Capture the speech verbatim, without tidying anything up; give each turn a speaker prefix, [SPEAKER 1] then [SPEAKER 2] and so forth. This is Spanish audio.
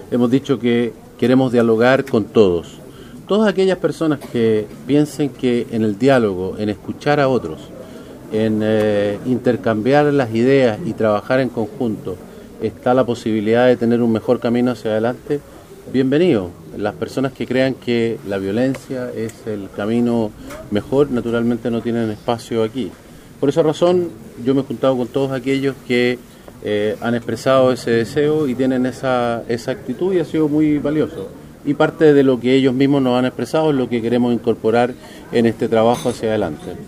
[SPEAKER 1] hemos dicho que queremos dialogar con todos. Todas aquellas personas que piensen que en el diálogo, en escuchar a otros, en eh, intercambiar las ideas y trabajar en conjunto, está la posibilidad de tener un mejor camino hacia adelante, bienvenido. Las personas que crean que la violencia es el camino mejor, naturalmente no tienen espacio aquí. Por esa razón, yo me he juntado con todos aquellos que eh, han expresado ese deseo y tienen esa, esa actitud, y ha sido muy valioso. Y parte de lo que ellos mismos nos han expresado es lo que queremos incorporar en este trabajo hacia adelante.